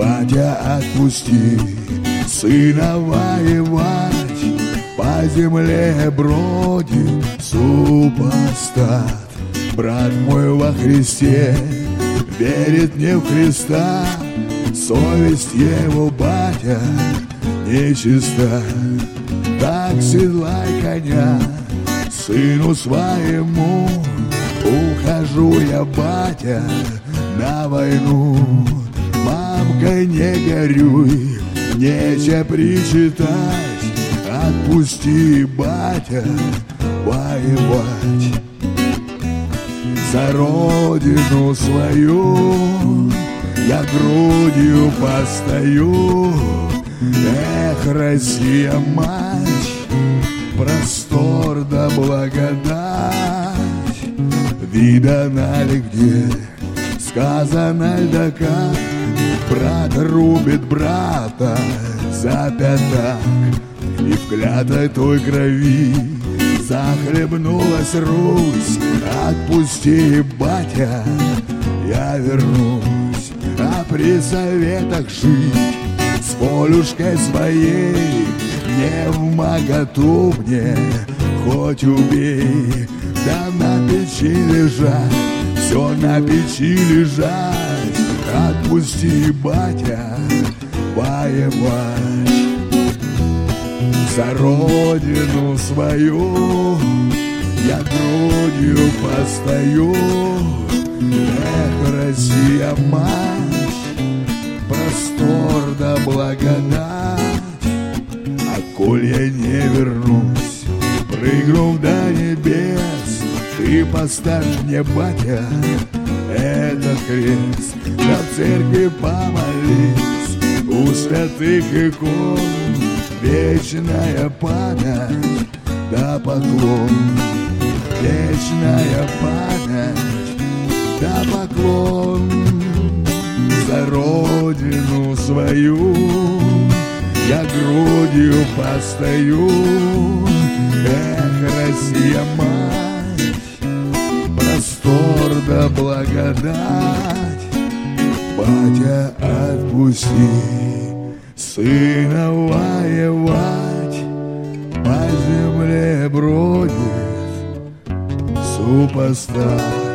Батя, отпусти сына воевать, по земле бродит супостат. Брат мой во Христе верит не в Христа, совесть его, батя, нечиста. Так седлай коня сыну своему, ухожу я, батя, на войну. Мамка, не горюй, нечего причитать, отпусти, батя, воевать. За родину свою я грудью постою. Эх, Россия, мать, простор да благодать. Видана ли где, сказано ли да как, брат рубит брата за пятак, и в клятой той крови захлебнулась Русь. Отпусти, батя, я вернусь, а при советах жить с волюшкой своей не вмоготу мне, хоть убей. Да на печи лежать, все на печи лежать. Отпусти, батя, воевать. За родину свою я грудью постою. Эх, Россия, мать, простор да благодать. А коль я не вернусь, прыгну до небес, ты поставь мне, батя, этот крест. Да в церкви помолись у святых икон, вечная память да поклон. Вечная память да поклон. За родину свою я грудью постою. Эх, Россия, мать, простор да благодать. Батя, отпусти сына воевать, по земле бродит супостат.